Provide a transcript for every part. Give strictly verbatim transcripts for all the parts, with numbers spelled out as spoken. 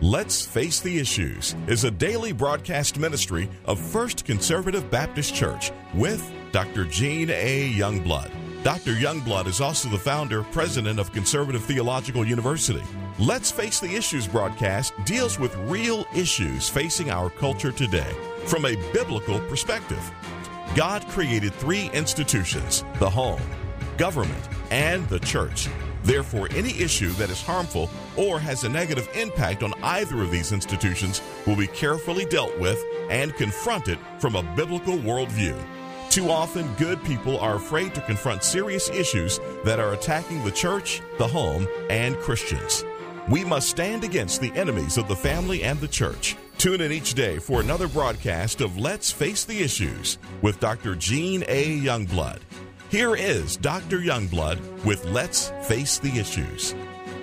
Let's Face the Issues is a daily broadcast ministry of First Conservative Baptist Church with Doctor Gene A. Youngblood. Doctor Youngblood is also the founder, president of Conservative Theological University. Let's Face the Issues broadcast deals with real issues facing our culture today from a biblical perspective. God created three institutions: the home, government, and the church. Therefore, any issue that is harmful or has a negative impact on either of these institutions will be carefully dealt with and confronted from a biblical worldview. Too often, good people are afraid to confront serious issues that are attacking the church, the home, and Christians. We must stand against the enemies of the family and the church. Tune in each day for another broadcast of Let's Face the Issues with Doctor Gene A. Youngblood. Here is Doctor Youngblood with Let's Face the Issues.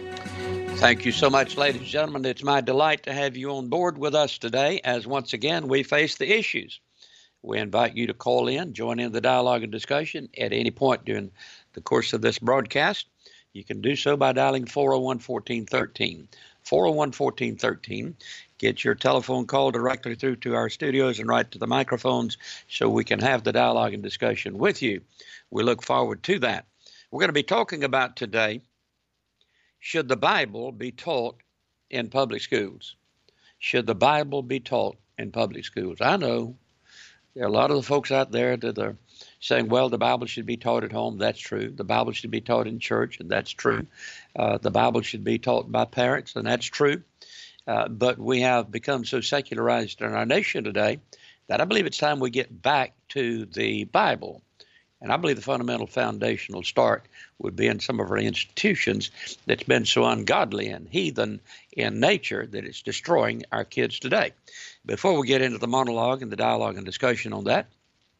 Thank you so much, ladies and gentlemen. It's my delight to have you on board with us today as once again we face the issues. We invite you to call in, join in the dialogue and discussion at any point during the course of this broadcast. You can do so by dialing four oh one, one four one three. four oh one, one four one three. Get your telephone call directly through to our studios and right to the microphones so we can have the dialogue and discussion with you. We look forward to that. We're going to be talking about today, should the Bible be taught in public schools? Should the Bible be taught in public schools? I know there are a lot of the folks out there that are saying, well, the Bible should be taught at home. That's true. The Bible should be taught in church, and that's true. Uh, the Bible should be taught by parents, and that's true. Uh, but we have become so secularized in our nation today that I believe it's time we get back to the Bible. And I believe the fundamental foundational start would be in some of our institutions that's been so ungodly and heathen in nature that it's destroying our kids today. Before we get into the monologue and the dialogue and discussion on that,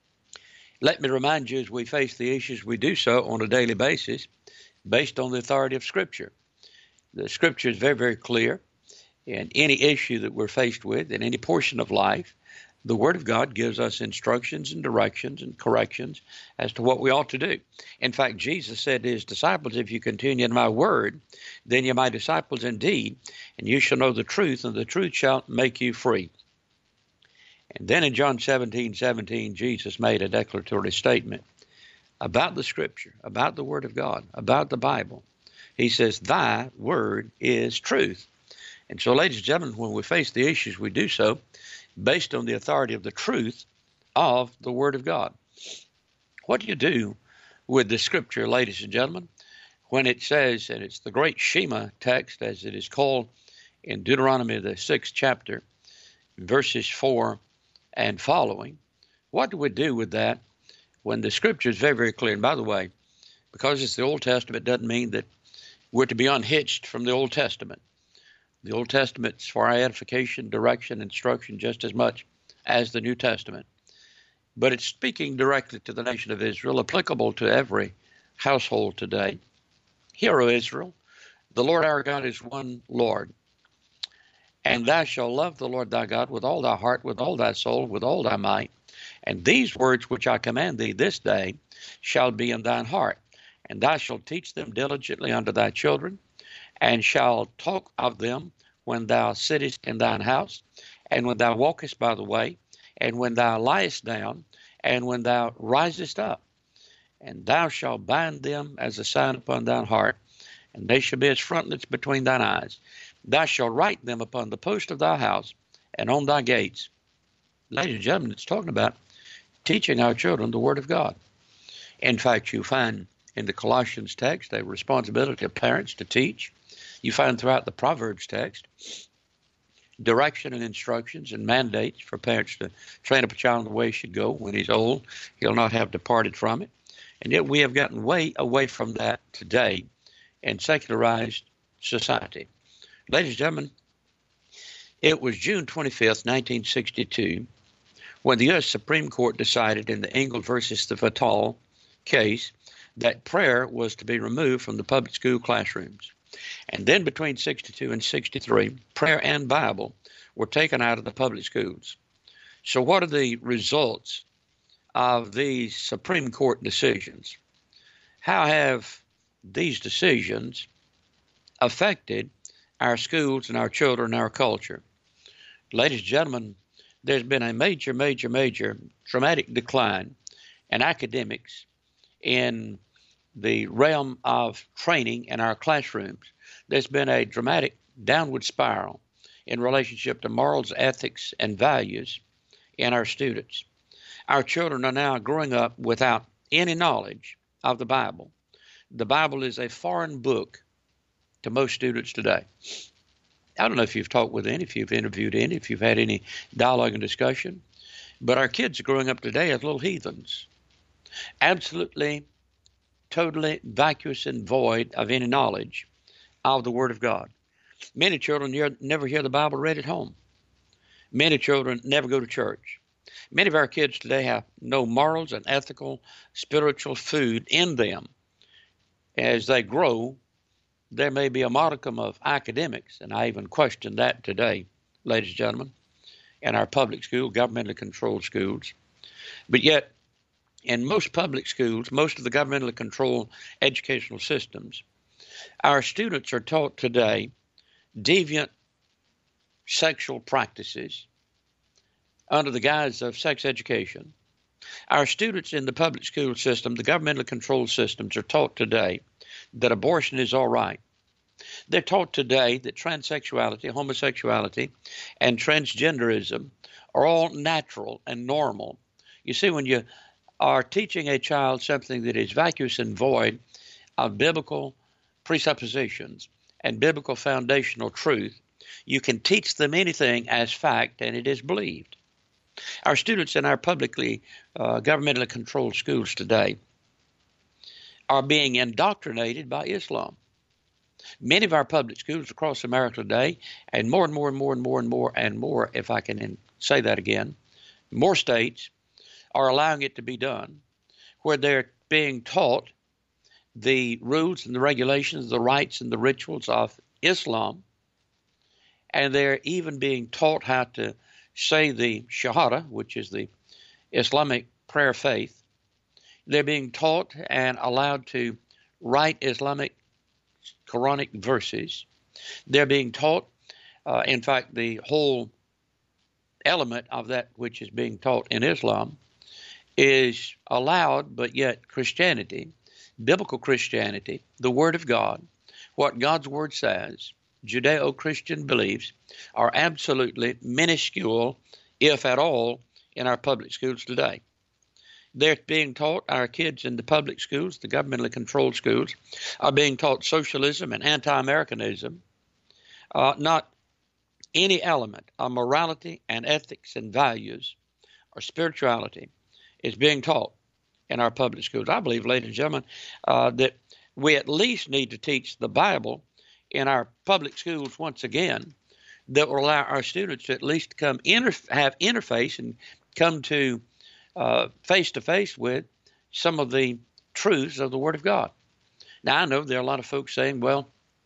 let me remind you as we face the issues, we do so on a daily basis based on the authority of Scripture. The Scripture is very, very clear in any issue that we're faced with in any portion of life. The Word of God gives us instructions and directions and corrections as to what we ought to do. In fact, Jesus said to his disciples, if you continue in my word, then you're my disciples indeed, and you shall know the truth, and the truth shall make you free. And then in John seventeen seventeen, Jesus made a declaratory statement about the Scripture, about the Word of God, about the Bible. He says, thy word is truth. And so, ladies and gentlemen, when we face the issues, we do so based on the authority of the truth of the Word of God. What do you do with the Scripture, ladies and gentlemen, when it says, and it's the great Shema text, as it is called in Deuteronomy, the sixth chapter, verses four and following? What do we do with that when the Scripture is very, very clear? And by the way, because it's the Old Testament doesn't mean that we're to be unhitched from the Old Testament. The Old Testament's for our edification, direction, instruction just as much as the New Testament. But it's speaking directly to the nation of Israel, applicable to every household today. Hear, O Israel, the Lord our God is one Lord. And thou shalt love the Lord thy God with all thy heart, with all thy soul, with all thy might. And these words which I command thee this day shall be in thine heart. And thou shalt teach them diligently unto thy children, and shalt talk of them when thou sittest in thine house, and when thou walkest by the way, and when thou liest down, and when thou risest up. And thou shalt bind them as a sign upon thine heart, and they shall be as frontlets between thine eyes. Thou shalt write them upon the post of thy house, and on thy gates. Ladies and gentlemen, it's talking about teaching our children the Word of God. In fact, you find in the Colossians text a responsibility of parents to teach. You find throughout the Proverbs text direction and instructions and mandates for parents to train up a child in the way he should go. When he's old, he'll not have departed from it. And yet we have gotten way away from that today in secularized society. Ladies and gentlemen, it was June twenty-fifth, nineteen sixty-two, when the U S Supreme Court decided in the Engel versus the Fatal case that prayer was to be removed from the public school classrooms. And then between sixty-two and sixty-three, prayer and Bible were taken out of the public schools. So what are the results of these Supreme Court decisions? How have these decisions affected our schools and our children and our culture. Ladies and gentlemen, there's been a major, major, major dramatic decline in academics in the realm of training in our classrooms. There's been a dramatic downward spiral in relationship to morals, ethics, and values in our students. Our children are now growing up without any knowledge of the Bible. The Bible is a foreign book to most students today. I don't know if you've talked with any, if you've interviewed any, if you've had any dialogue and discussion, but our kids are growing up today as little heathens, absolutely, totally vacuous and void of any knowledge of the Word of God. Many children never hear the Bible read at home. Many children never go to church. Many of our kids today have no morals and ethical, spiritual food in them. As they grow, there may be a modicum of academics, and I even question that today, ladies and gentlemen, in our public school, governmentally controlled schools. But yet, in most public schools, most of the governmentally controlled educational systems, our students are taught today deviant sexual practices under the guise of sex education. Our students in the public school system, the governmentally controlled systems, are taught today that abortion is all right. They're taught today that transsexuality, homosexuality, and transgenderism are all natural and normal. You see, when you are teaching a child something that is vacuous and void of biblical presuppositions and biblical foundational truth, you can teach them anything as fact, and it is believed. Our students in our publicly uh, governmentally controlled schools today are being indoctrinated by Islam. Many of our public schools across America today, and more and more and more and more and more and more, if I can say that again, more states are allowing it to be done, where they're being taught the rules and the regulations, the rites and the rituals of Islam, and they're even being taught how to say the Shahada, which is the Islamic prayer faith. They're being taught and allowed to write Islamic Quranic verses. They're being taught, uh, in fact, the whole element of that which is being taught in Islam is allowed, but yet Christianity, biblical Christianity, the Word of God, what God's Word says, Judeo-Christian beliefs are absolutely minuscule, if at all, in our public schools today. They're being taught, our kids in the public schools, the governmentally controlled schools, are being taught socialism and anti-Americanism, uh, not any element of morality and ethics and values or spirituality is being taught in our public schools. I believe, ladies and gentlemen, uh, that we at least need to teach the Bible in our public schools once again, that will allow our students to at least come inter- have interface and come to uh, face-to-face with some of the truths of the Word of God. Now, I know there are a lot of folks saying, well,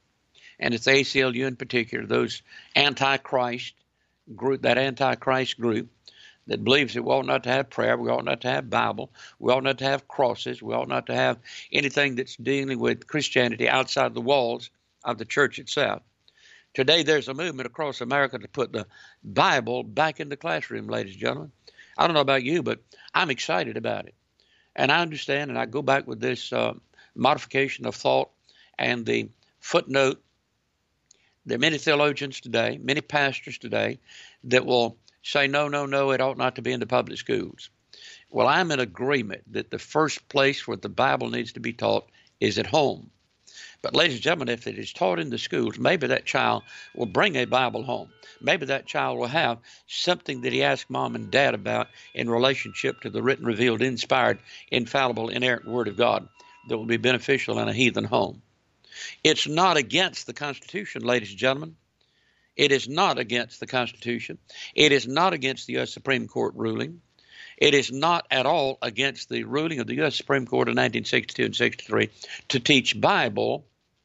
and it's the A C L U in particular, those anti-Christ group, that anti-Christ group that believes that we ought not to have prayer, we ought not to have Bible, we ought not to have crosses, we ought not to have anything that's dealing with Christianity outside the walls of the church itself. Today, there's a movement across America to put the Bible back in the classroom, ladies and gentlemen. I don't know about you, but I'm excited about it. And I understand, and I go back with this uh, modification of thought and the footnote. There are many theologians today, many pastors today, that will say, no, no, no, it ought not to be in the public schools. Well, I'm in agreement that the first place where the Bible needs to be taught is at home. But ladies and gentlemen, if it is taught in the schools, maybe that child will bring a Bible home. Maybe that child will have something that he asked mom and dad about in relationship to the written, revealed, inspired, infallible, inerrant Word of God that will be beneficial in a heathen home. It's not against the Constitution, ladies and gentlemen. It is not against the Constitution. It is not against the U S Supreme Court ruling. It is not at all against the ruling of the U S Supreme Court in nineteen sixty-two and sixty-three to teach Bible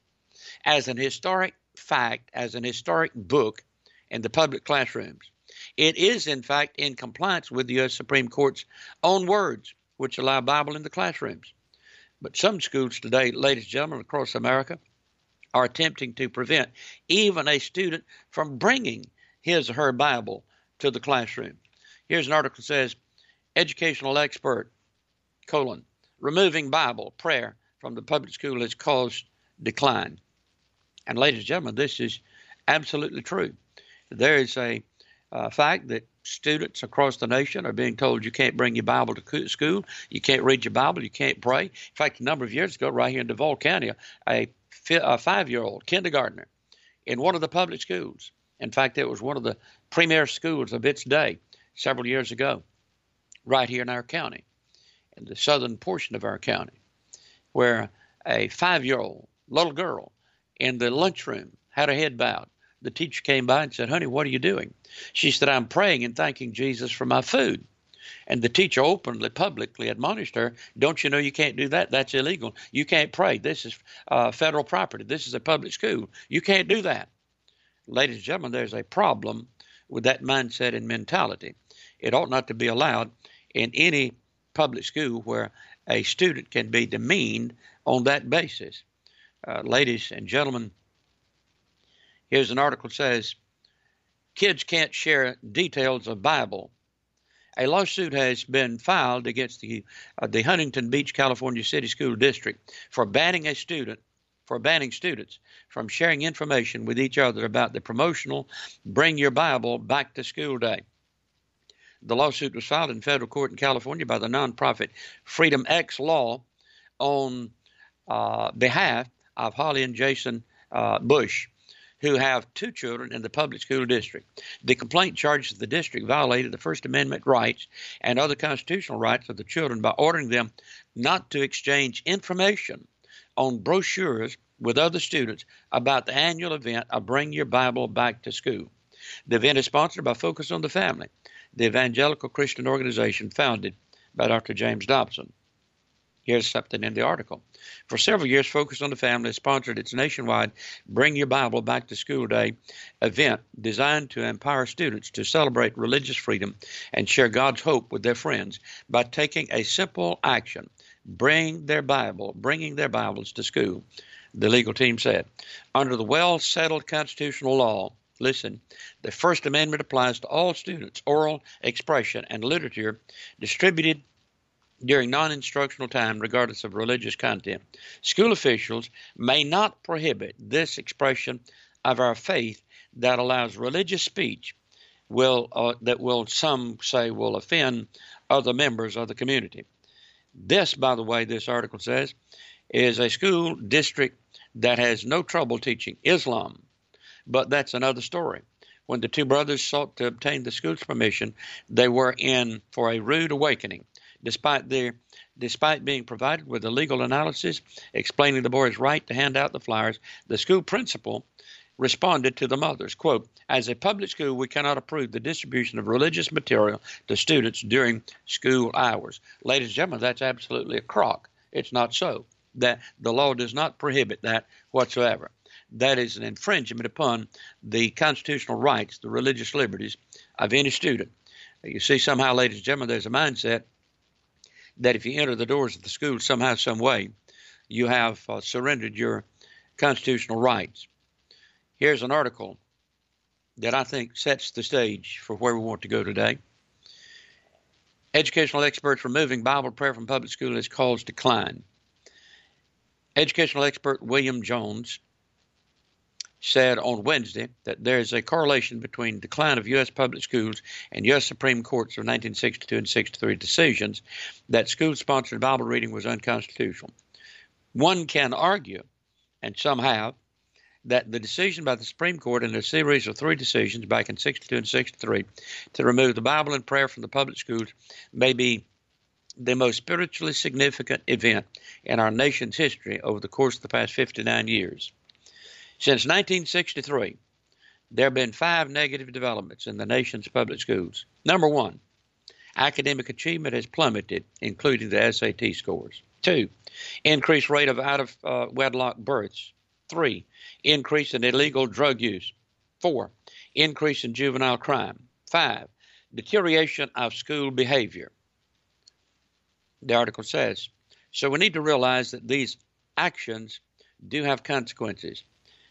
as an historic fact, as an historic book in the public classrooms. It is, in fact, in compliance with the U S Supreme Court's own words, which allow Bible in the classrooms. But some schools today, ladies and gentlemen, across America, are attempting to prevent even a student from bringing his or her Bible to the classroom. Here's an article that says, educational expert, colon, removing Bible, prayer from the public school has caused decline. And ladies and gentlemen, this is absolutely true. There is a uh, fact that students across the nation are being told you can't bring your Bible to school, you can't read your Bible, you can't pray. In fact, a number of years ago, right here in Duval County, a, a five-year-old kindergartner in one of the public schools, in fact, it was one of the premier schools of its day several years ago, right here in our county, in the southern portion of our county, where a five-year-old little girl in the lunchroom had her head bowed. The teacher came by and said, honey, what are you doing? She said, I'm praying and thanking Jesus for my food. And the teacher openly, publicly admonished her, don't you know you can't do that? That's illegal. You can't pray. This is uh, federal property. This is a public school. You can't do that. Ladies and gentlemen, there's a problem with that mindset and mentality. It ought not to be allowed in any public school where a student can be demeaned on that basis. Uh, ladies and gentlemen, here's an article that says, kids can't share details of Bible. A lawsuit has been filed against the uh, the Huntington Beach, California City School District for banning a student, for banning students from sharing information with each other about the promotional Bring Your Bible Back to School Day. The lawsuit was filed in federal court in California by the nonprofit Freedom X Law on uh, behalf of Holly and Jason uh, Bush, who have two children in the public school district. The complaint charges the district violated the First Amendment rights and other constitutional rights of the children by ordering them not to exchange information on brochures with other students about the annual event of Bring Your Bible Back to School. The event is sponsored by Focus on the Family, the evangelical Christian organization founded by Doctor James Dobson. Here's something in the article. For several years, Focus on the Family has sponsored its nationwide Bring Your Bible Back to School Day event designed to empower students to celebrate religious freedom and share God's hope with their friends by taking a simple action, bring their Bible, bringing their Bibles to school, the legal team said. Under the well-settled constitutional law, listen, the First Amendment applies to all students. Oral expression and literature distributed during non-instructional time, regardless of religious content. School officials may not prohibit this expression of our faith that allows religious speech will uh, that will, some say, will offend other members of the community. This, by the way, this article says, is a school district that has no trouble teaching Islam. But that's another story. When the two brothers sought to obtain the school's permission, they were in for a rude awakening. Despite their, despite being provided with a legal analysis explaining the boys' right to hand out the flyers, the school principal responded to the mothers, quote, as a public school, we cannot approve the distribution of religious material to students during school hours. Ladies and gentlemen, that's absolutely a crock. It's not so. That the law does not prohibit that whatsoever. That is an infringement upon the constitutional rights, the religious liberties of any student. You see, somehow, ladies and gentlemen, there's a mindset that if you enter the doors of the school somehow, some way, you have uh, surrendered your constitutional rights. Here's an article that I think sets the stage for where we want to go today. Educational experts removing Bible prayer from public school has caused decline. Educational expert William Jones said on Wednesday that there is a correlation between decline of U S public schools and U S Supreme Court's of nineteen sixty-two and sixty-three decisions that school-sponsored Bible reading was unconstitutional. One can argue, and some have, that the decision by the Supreme Court in a series of three decisions back in sixty-two and sixty-three to remove the Bible and prayer from the public schools may be the most spiritually significant event in our nation's history over the course of the past fifty-nine years. Since nineteen sixty-three, there have been five negative developments in the nation's public schools. Number one, academic achievement has plummeted, including the S A T scores. Two, increased rate of out-of-wedlock uh, births. Three, increase in illegal drug use. Four, increase in juvenile crime. Five, deterioration of school behavior. The article says, so we need to realize that these actions do have consequences.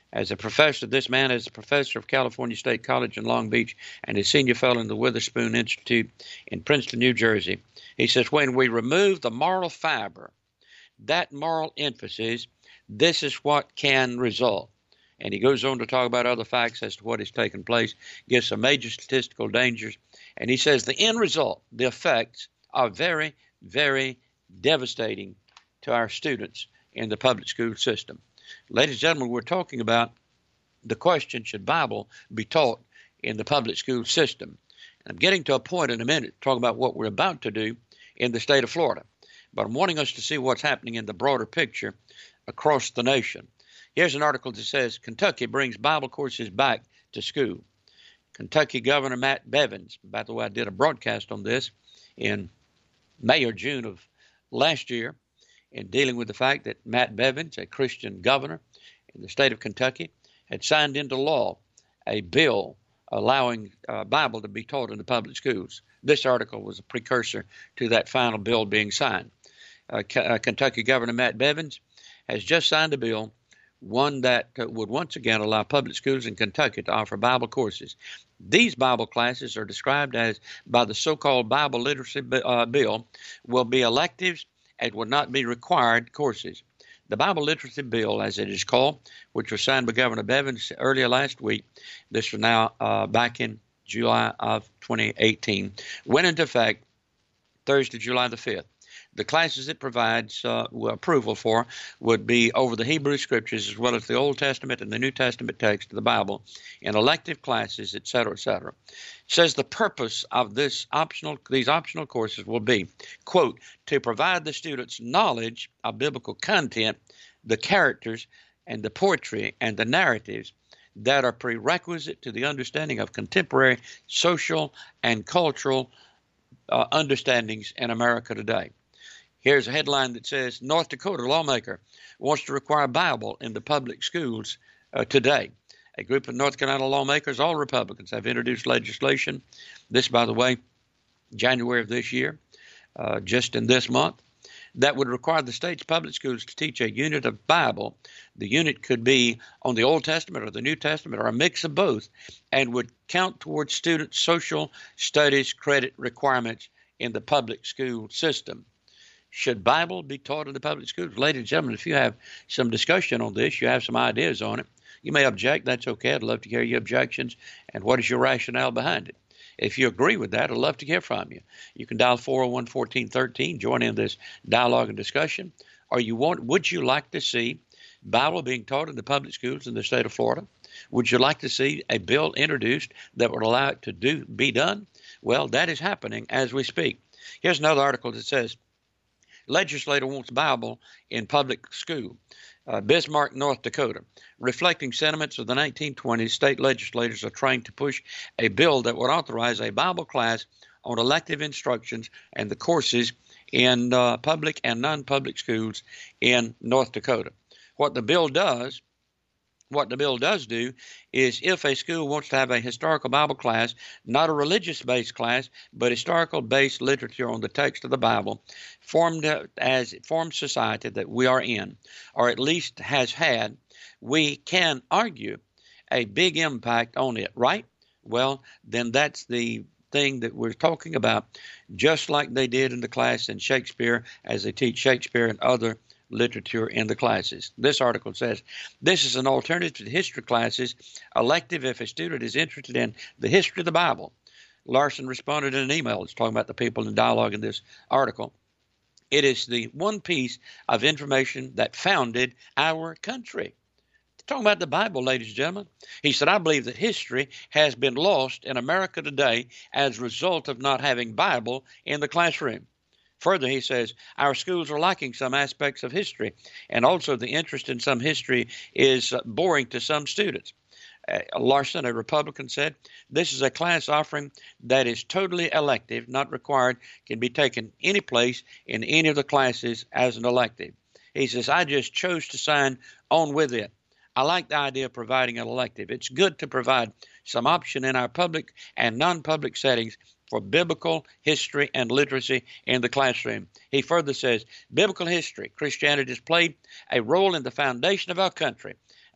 As a professor, this man is a professor of California State College in Long Beach and a senior fellow in the Witherspoon Institute in Princeton, New Jersey. He says, when we remove the moral fiber, that moral emphasis, this is what can result. And he goes on to talk about other facts as to what has taken place, gives some major statistical dangers. And he says the end result, the effects, are very, very devastating to our students in the public school system. Ladies and gentlemen, we're talking about the question, should Bible be taught in the public school system? And I'm getting to a point in a minute to talk about what we're about to do in the state of Florida. But I'm wanting us to see what's happening in the broader picture across the nation. Here's an article that says, Kentucky brings Bible courses back to school. Kentucky Governor Matt Bevins, by the way, I did a broadcast on this in May or June of last year, in dealing with the fact that Matt Bevins, a Christian governor in the state of Kentucky, had signed into law a bill allowing uh, Bible to be taught in the public schools. This article was a precursor to that final bill being signed. Uh, K- uh, Kentucky Governor Matt Bevins has just signed a bill, one that uh, would once again allow public schools in Kentucky to offer Bible courses. These Bible classes are described as, by the so-called Bible literacy uh, bill, will be electives and would not be required courses. The Bible literacy bill, as it is called, which was signed by Governor Bevins earlier last week, this was now uh, back in July of twenty eighteen, went into effect Thursday, July the fifth. The classes it provides uh, approval for would be over the Hebrew Scriptures as well as the Old Testament and the New Testament text of the Bible in elective classes, et cetera, et cetera. It says the purpose of this optional, these optional courses will be, quote, to provide the students knowledge of biblical content, the characters, and the poetry and the narratives that are prerequisite to the understanding of contemporary social and cultural uh, understandings in America today. Here's a headline that says, North Dakota lawmaker wants to require Bible in the public schools uh, today. A group of North Carolina lawmakers, all Republicans, have introduced legislation. This, by the way, January of this year, uh, just in this month, that would require the state's public schools to teach a unit of Bible. The unit could be on the Old Testament or the New Testament or a mix of both, and would count towards students' social studies credit requirements in the public school system. Should Bible be taught in the public schools? Ladies and gentlemen, if you have some discussion on this, you have some ideas on it, you may object. That's okay. I'd love to hear your objections and what is your rationale behind it. If you agree with that, I'd love to hear from you. You can dial four oh one, one four one three, join in this dialogue and discussion. Or you want, would you like to see Bible being taught in the public schools in the state of Florida? Would you like to see a bill introduced that would allow it to do be done? Well, that is happening as we speak. Here's another article that says, legislator wants Bible in public school. Uh, Bismarck, North Dakota. Reflecting sentiments of the nineteen twenties, state legislators are trying to push a bill that would authorize a Bible class on elective instructions and the courses in uh, public and non-public schools in North Dakota. What the bill does What the bill does do is if a school wants to have a historical Bible class, not a religious-based class, but historical-based literature on the text of the Bible, formed as formed society that we are in, or at least has had, we can argue a big impact on it, right? Well, then that's the thing that we're talking about, just like they did in the class in Shakespeare as they teach Shakespeare and other literature in the classes. This article says, this is an alternative to history classes, elective if a student is interested in the history of the Bible. Larson responded in an email. It's talking about the people in dialogue in this article. It is the one piece of information that founded our country. Talking about the Bible, ladies and gentlemen. He said, I believe that history has been lost in America today as a result of not having Bible in the classroom. Further, he says, our schools are lacking some aspects of history, and also the interest in some history is uh, boring to some students. Uh, Larson, a Republican, said, this is a class offering that is totally elective, not required, can be taken any place in any of the classes as an elective. He says, I just chose to sign on with it. I like the idea of providing an elective. It's good to provide some option in our public and non-public settings for biblical history and literacy in the classroom. He further says, biblical history, Christianity has played a role in the foundation of our country, and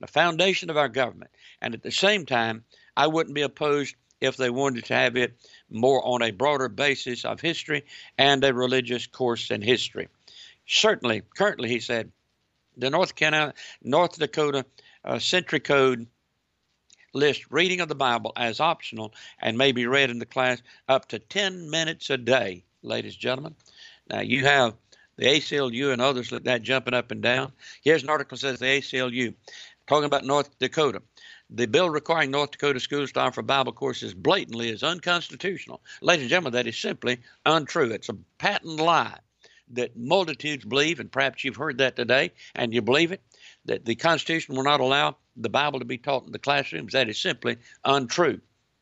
the foundation of our government. And at the same time, I wouldn't be opposed if they wanted to have it more on a broader basis of history and a religious course in history. Certainly, currently, he said, the North Carolina, North Dakota uh, Century Code lists reading of the Bible as optional and may be read in the class up to ten minutes a day, ladies and gentlemen. Now, you have the A C L U and others like that jumping up and down. Here's an article that says the A C L U, talking about North Dakota. The bill requiring North Dakota schools to offer Bible courses blatantly is unconstitutional. Ladies and gentlemen, that is simply untrue. It's a patent lie that multitudes believe, and perhaps you've heard that today, and you believe it, that the Constitution will not allow the Bible to be taught in the classrooms. That is simply untrue.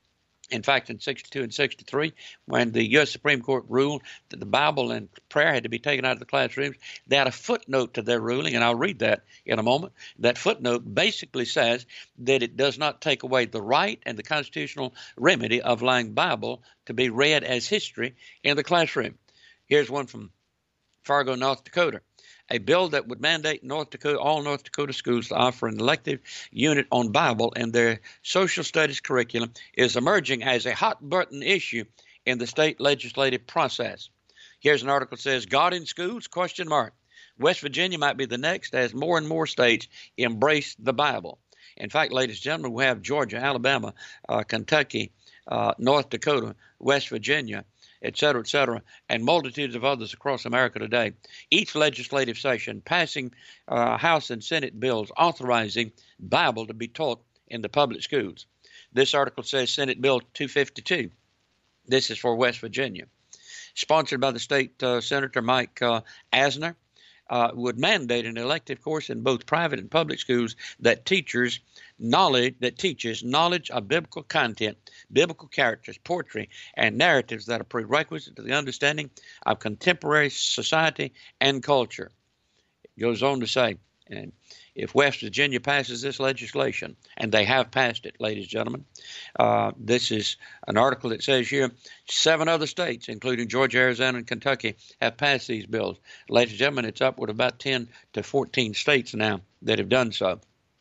In fact, in sixty-two and sixty-three, when the U S Supreme Court ruled that the Bible and prayer had to be taken out of the classrooms, they had a footnote to their ruling, and I'll read that in a moment. That footnote basically says that it does not take away the right and the constitutional remedy of allowing Bible to be read as history in the classroom. Here's one from Fargo, North Dakota. A bill that would mandate North Dakota, all North Dakota schools to offer an elective unit on Bible in their social studies curriculum is emerging as a hot-button issue in the state legislative process. Here's an article that says, God in schools, question mark. West Virginia might be the next as more and more states embrace the Bible. In fact, ladies and gentlemen, we have Georgia, Alabama, uh, Kentucky, uh, North Dakota, West Virginia, et cetera, et cetera, and multitudes of others across America today, each legislative session passing uh, House and Senate bills authorizing Bible to be taught in the public schools. This article says Senate Bill two fifty-two. This is for West Virginia. Sponsored by the state uh, Senator Mike uh, Asner, uh, would mandate an elective course in both private and public schools that teachers knowledge that teaches knowledge of biblical content, biblical characters, poetry, and narratives that are prerequisite to the understanding of contemporary society and culture. It goes on to say, and if West Virginia passes this legislation, and they have passed it, ladies and gentlemen, uh, this is an article that says here, seven other states, including Georgia, Arizona, and Kentucky, have passed these bills. Ladies and gentlemen, it's upward of about ten to fourteen states now that have done so.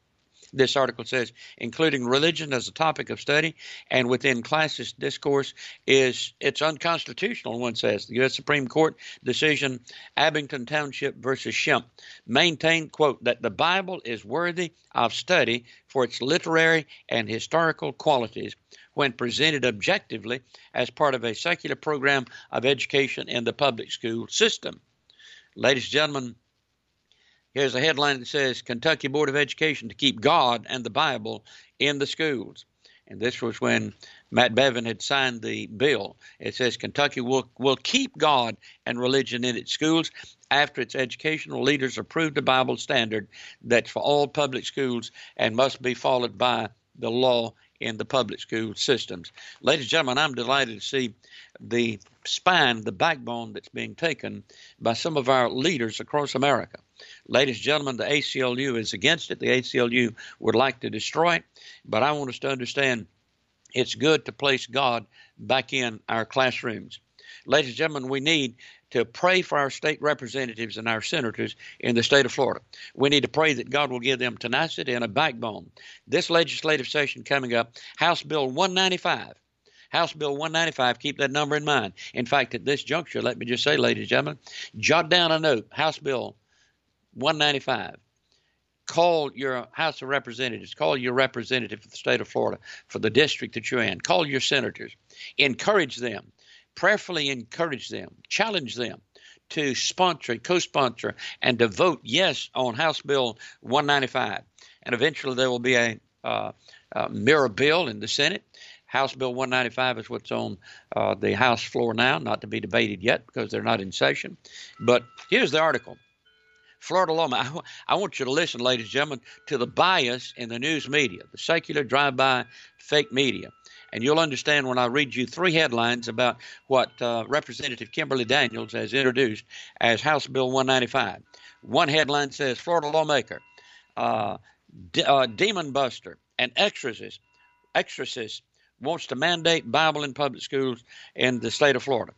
This article says, including religion as a topic of study and within classes discourse, is it's unconstitutional, one says. The U S Supreme Court decision, Abington Township versus Shemp, maintained, quote, that the Bible is worthy of study for its literary and historical qualities when presented objectively as part of a secular program of education in the public school system. Ladies and gentlemen, here's a headline that says, Kentucky Board of Education to keep God and the Bible in the schools. And this was when Matt Bevin had signed the bill. It says Kentucky will, will keep God and religion in its schools after its educational leaders approve the Bible standard that's for all public schools and must be followed by the law in the public school systems. Ladies and gentlemen, I'm delighted to see the spine, the backbone that's being taken by some of our leaders across America. Ladies and gentlemen, the A C L U is against it. The A C L U would like to destroy it, but I want us to understand it's good to place God back in our classrooms. Ladies and gentlemen, we need to pray for our state representatives and our senators in the state of Florida. We need to pray that God will give them tenacity and a backbone. This legislative session coming up, House Bill one ninety-five. House Bill one ninety-five, keep that number in mind. In fact, at this juncture, let me just say, ladies and gentlemen, jot down a note, House Bill one ninety-five. Call your House of Representatives, call your representative for the state of Florida, for the district that you're in. Call your senators. Encourage them. Prayerfully encourage them, challenge them to sponsor, co-sponsor, and to vote yes on House Bill one ninety-five. And eventually there will be a, uh, a mirror bill in the Senate. House Bill one ninety-five is what's on uh, the House floor now, not to be debated yet because they're not in session. But here's the article. Florida lawman, I, I want you to listen, ladies and gentlemen, to the bias in the news media, the secular drive-by fake media. And you'll understand when I read you three headlines about what uh, Representative Kimberly Daniels has introduced as House Bill one ninety-five. One headline says, Florida lawmaker, uh, de- uh, demon buster, and exorcist, exorcist wants to mandate Bible in public schools in the state of Florida.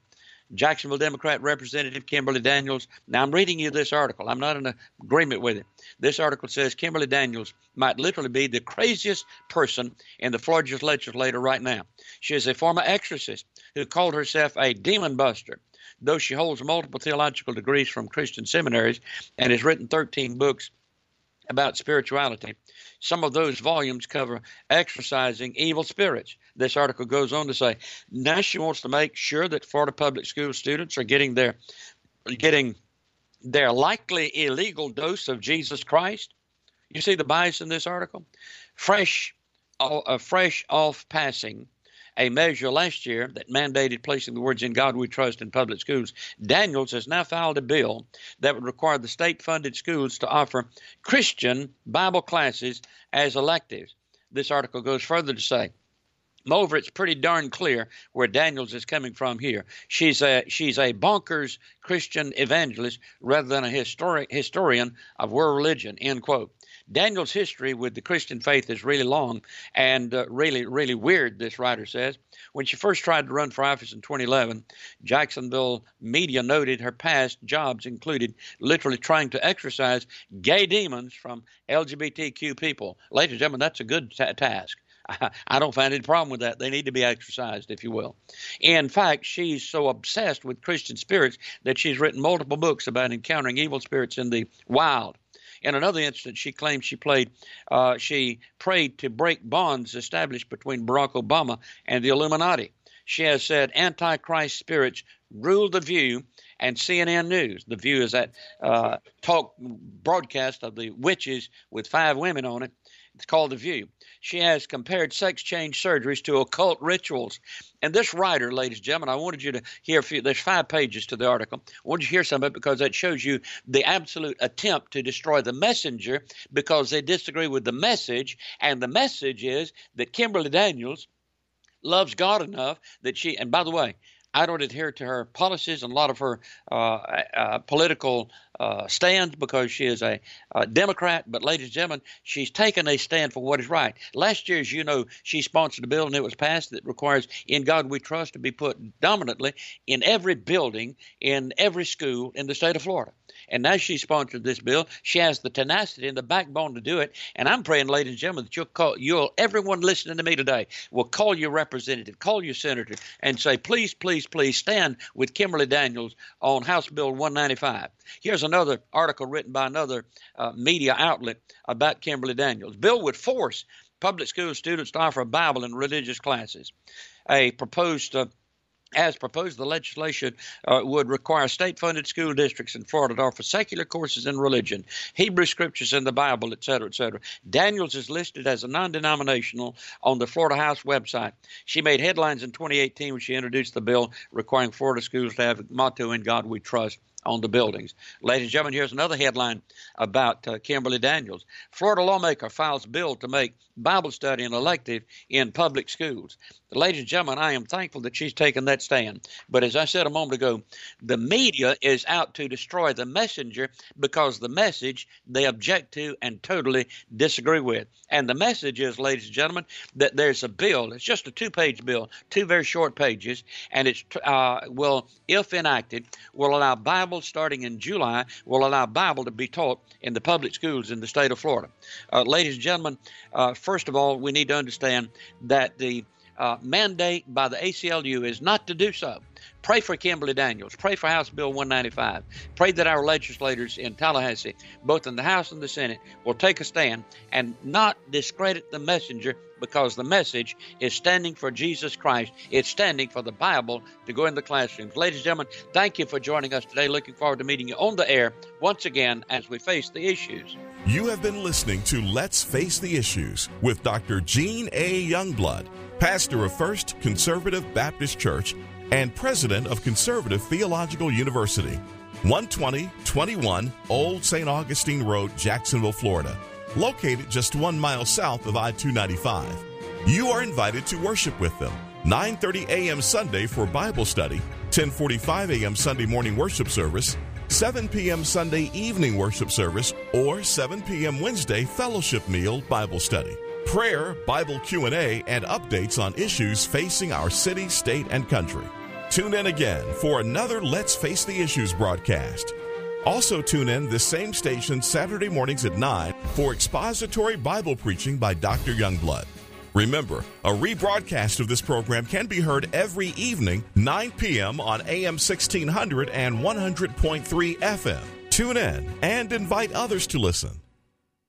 Jacksonville Democrat Representative Kimberly Daniels. Now, I'm reading you this article. I'm not in agreement with it. This article says Kimberly Daniels might literally be the craziest person in the Florida legislature right now. She is a former exorcist who called herself a demon buster, though she holds multiple theological degrees from Christian seminaries and has written thirteen books about spirituality. Some of those volumes cover exorcising evil spirits. This article goes on to say, now she wants to make sure that Florida public school students are getting their getting their likely illegal dose of Jesus Christ. You see the bias in this article? Fresh, uh, fresh off passing a measure last year that mandated placing the words "In God We Trust" in public schools, Daniels has now filed a bill that would require the state-funded schools to offer Christian Bible classes as electives. This article goes further to say, moreover, it's pretty darn clear where Daniels is coming from here. She's a she's a bonkers Christian evangelist rather than a historic, historian of world religion, end quote. Daniel's history with the Christian faith is really long and uh, really, really weird, this writer says. When she first tried to run for office in twenty eleven, Jacksonville media noted her past jobs included literally trying to exorcise gay demons from L G B T Q people. Ladies and gentlemen, that's a good ta- task. I, I don't find any problem with that. They need to be exorcised, if you will. In fact, she's so obsessed with Christian spirits that she's written multiple books about encountering evil spirits in the wild. In another instance, she claimed she played, uh, she prayed to break bonds established between Barack Obama and the Illuminati. She has said Antichrist spirits rule The View and C N N News. The View is that uh, talk broadcast of the witches with five women on it. It's called The View. She has compared sex change surgeries to occult rituals. And this writer, ladies and gentlemen, I wanted you to hear a few. There's five pages to the article. I wanted you to hear some of it because that shows you the absolute attempt to destroy the messenger because they disagree with the message. And the message is that Kimberly Daniels loves God enough that she, and by the way, I don't adhere to her policies and a lot of her uh, uh, political uh, stands because she is a, a Democrat. But, ladies and gentlemen, she's taken a stand for what is right. Last year, as you know, she sponsored a bill and it was passed that requires "In God We Trust" to be put dominantly in every building, in every school in the state of Florida. And now she sponsored this bill. She has the tenacity and the backbone to do it. And I'm praying, ladies and gentlemen, that you'll call, you'll, everyone listening to me today will call your representative, call your senator, and say, please, please, please stand with Kimberly Daniels on House Bill one ninety-five. Here's another article written by another uh, media outlet about Kimberly Daniels. Bill would force public school students to offer a Bible in religious classes. A proposed uh, As proposed, the legislation uh, would require state-funded school districts in Florida to offer secular courses in religion, Hebrew scriptures in the Bible, et cetera, et cetera. Daniels is listed as a non-denominational on the Florida House website. She made headlines in twenty eighteen when she introduced the bill requiring Florida schools to have a motto, "In God We Trust," on the buildings. Ladies and gentlemen, here's another headline about uh, Kimberly Daniels. Florida lawmaker files bill to make Bible study an elective in public schools. Ladies and gentlemen, I am thankful that she's taken that stand. But as I said a moment ago, the media is out to destroy the messenger because the message they object to and totally disagree with. And the message is, ladies and gentlemen, that there's a bill. It's just a two-page bill, two very short pages, and it's uh, will, if enacted, will allow Bible starting in July, will allow Bible to be taught in the public schools in the state of Florida. Uh, ladies and gentlemen, uh, first of all, we need to understand that the Uh, mandate by the A C L U is not to do so. Pray for Kimberly Daniels. Pray for House Bill one ninety-five. Pray that our legislators in Tallahassee, both in the House and the Senate, will take a stand and not discredit the messenger because the message is standing for Jesus Christ. It's standing for the Bible to go in the classrooms. Ladies and gentlemen, thank you for joining us today. Looking forward to meeting you on the air once again as we face the issues. You have been listening to Let's Face the Issues with Doctor Gene A. Youngblood, pastor of First Conservative Baptist Church and president of Conservative Theological University, one twenty twenty-one Old Saint Augustine Road, Jacksonville, Florida, located just one mile south of I two ninety-five. You are invited to worship with them, nine thirty a.m. Sunday for Bible study, ten forty-five a.m. Sunday morning worship service, seven p.m. Sunday evening worship service, or seven p.m. Wednesday fellowship meal Bible study. Prayer, Bible Q and A, and updates on issues facing our city, state, and country. Tune in again for another Let's Face the Issues broadcast. Also tune in this same station Saturday mornings at nine for expository Bible preaching by Doctor Youngblood. Remember, a rebroadcast of this program can be heard every evening, nine p.m. on A M sixteen hundred and one hundred point three F M. Tune in and invite others to listen.